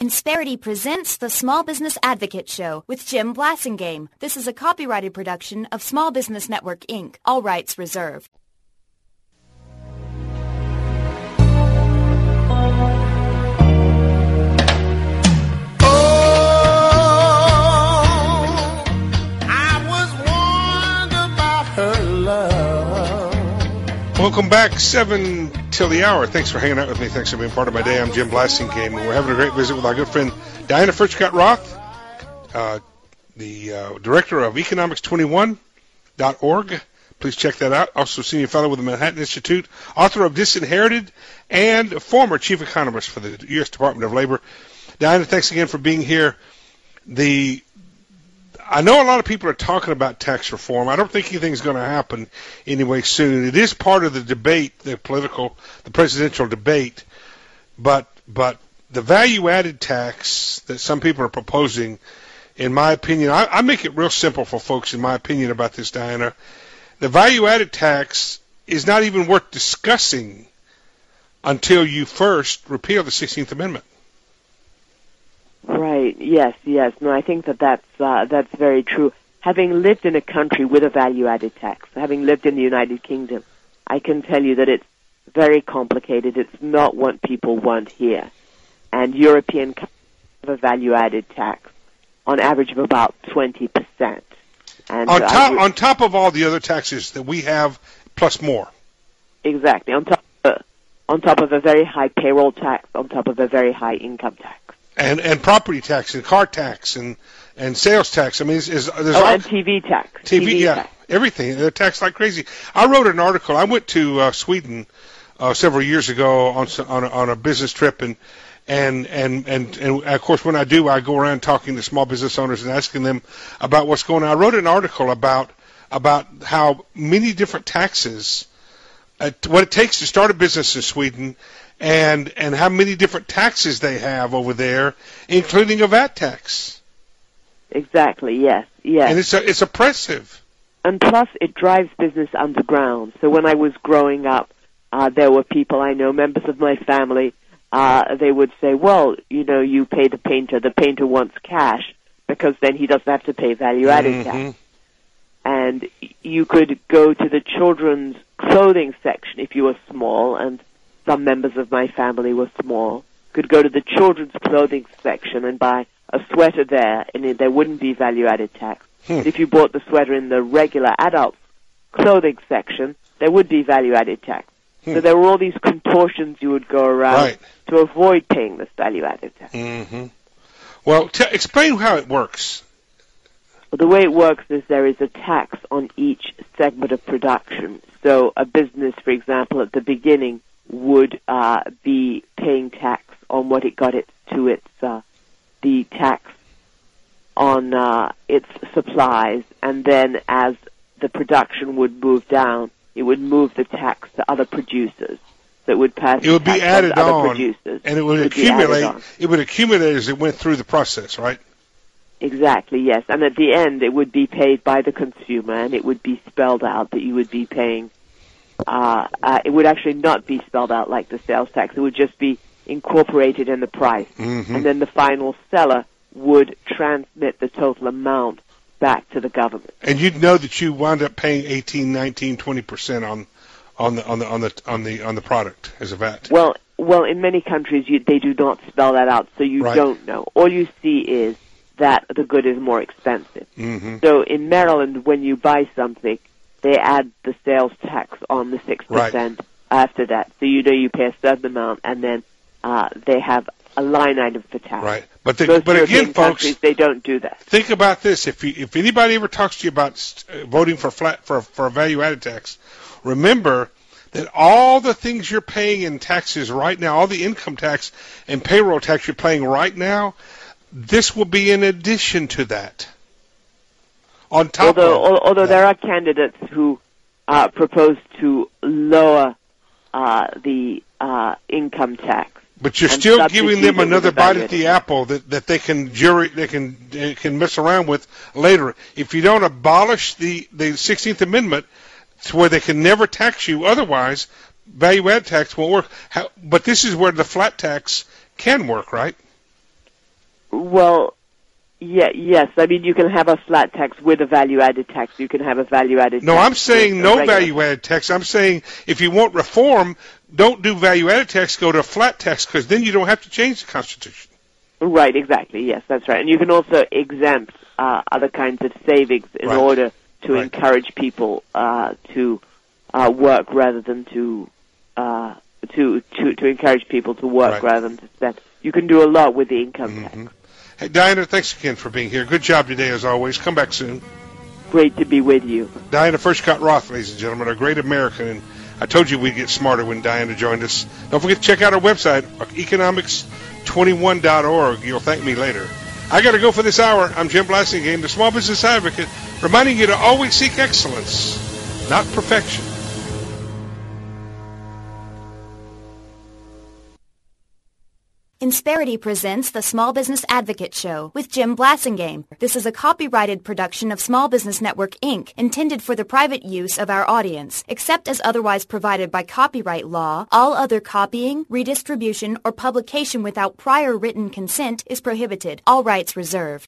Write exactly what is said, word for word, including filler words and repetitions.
Insperity presents the Small Business Advocate Show with Jim Blasingame. This is a copyrighted production of Small Business Network, Incorporated. All rights reserved. Welcome back, seven till the hour. Thanks for hanging out with me. Thanks for being part of my day. I'm Jim Blasingame, and we're having a great visit with our good friend Diana Furchtgott-Roth, uh, the uh, director of economics twenty-one dot org. Please check that out. Also senior fellow with the Manhattan Institute, author of Disinherited, and former chief economist for the U S Department of Labor. Diana, thanks again for being here. The I know a lot of people are talking about tax reform. I don't think anything's going to happen anyway soon. It is part of the debate, the political, the presidential debate, but but the value-added tax that some people are proposing, in my opinion, I, I make it real simple for folks, in my opinion, about this, Diana. The value-added tax is not even worth discussing until you first repeal the sixteenth Amendment. Right. Yes. Yes. No, I think that that's uh, that's very true. Having lived in a country with a value-added tax, having lived in the United Kingdom, I can tell you that it's very complicated. It's not what people want here, and European countries have a value-added tax on average of about twenty percent. And on top would, on top of all the other taxes that we have, plus more. Exactly. On top of, on top of a very high payroll tax, on top of a very high income tax. And and property tax and car tax and, and sales tax. I mean, is, is, there's oh, all, and T V tax. T V, T V yeah, tax. Everything. They're taxed like crazy. I wrote an article. I went to uh, Sweden uh, several years ago on on a, on a business trip, and and, and and and of course, when I do, I go around talking to small business owners and asking them about what's going on. I wrote an article about about how many different taxes, uh, what it takes to start a business in Sweden. And and how many different taxes they have over there, including a V A T tax. Exactly. Yes. Yes. And it's a, it's oppressive. And plus, it drives business underground. So when I was growing up, uh, there were people I know, members of my family. Uh, they would say, "Well, you know, you pay the painter. The painter wants cash because then he doesn't have to pay value-added mm-hmm. tax." And you could go to the children's clothing section if you were small, and some members of my family were small, could go to the children's clothing section and buy a sweater there, and there wouldn't be value-added tax. Hmm. If you bought the sweater in the regular adult clothing section, there would be value-added tax. Hmm. So there were all these contortions you would go around right. to avoid paying this value-added tax. Mm-hmm. Well, t- explain how it works. Well, the way it works is there is a tax on each segment of production. So a business, for example, at the beginning, would uh, be paying tax on what it got it to its uh, the tax on uh, its supplies, and then as the production would move down, it would move the tax to other producers. So it would pass. It would be added on, on, producers. and it would, it would accumulate. It would accumulate as it went through the process, right? Exactly. Yes, and at the end, it would be paid by the consumer, and it would be spelled out that you would be paying. Uh, uh, it would actually not be spelled out like the sales tax. It would just be incorporated in the price. Mm-hmm. And then the final seller would transmit the total amount back to the government. And you'd know that you wound up paying eighteen, nineteen, twenty percent on on the on the on the on the on the product as a V A T. Well, well, in many countries you, they do not spell that out, so you right. don't know. All you see is that the good is more expensive. Mm-hmm. So in Maryland, when you buy something, they add the sales tax on the six percent right. after that. So you know you pay a certain amount, and then uh, they have a line item for tax. Right. But, the, Most but again, folks, they don't do that. Think about this. If you, if anybody ever talks to you about uh, voting for flat for, for a value-added tax, remember that all the things you're paying in taxes right now, all the income tax and payroll tax you're paying right now, this will be in addition to that. On top although, of although that. there are candidates who uh, propose to lower uh, the uh, income tax, but you're and still giving them substitute it another with a bite value at the added apple that, that they can jury they can they can mess around with later. If you don't abolish the the sixteenth Amendment to where they can never tax you otherwise, value add tax won't work. How, but this is where the flat tax can work, right? Well, yeah, yes. I mean, you can have a flat tax with a value-added tax. You can have a value-added no, tax. No, I'm saying no regular. value-added tax. I'm saying if you want reform, don't do value-added tax, go to a flat tax, because then you don't have to change the Constitution. Right, exactly. Yes, that's right. And you can also exempt uh, other kinds of savings in right. order to right. encourage people uh, to uh, work rather than to, uh, to to to encourage people to work right. rather than to spend. You can do a lot with the income mm-hmm. tax. Hey, Diana, thanks again for being here. Good job today, as always. Come back soon. Great to be with you. Diana Furchtgott Roth, ladies and gentlemen, a great American. And I told you we'd get smarter when Diana joined us. Don't forget to check out our website, economics twenty-one dot org. You'll thank me later. I got to go for this hour. I'm Jim Blasingame, the Small Business Advocate, reminding you to always seek excellence, not perfection. Insperity presents the Small Business Advocate Show with Jim Blasingame. This is a copyrighted production of Small Business Network, Incorporated, intended for the private use of our audience. Except as otherwise provided by copyright law, all other copying, redistribution, or publication without prior written consent is prohibited. All rights reserved.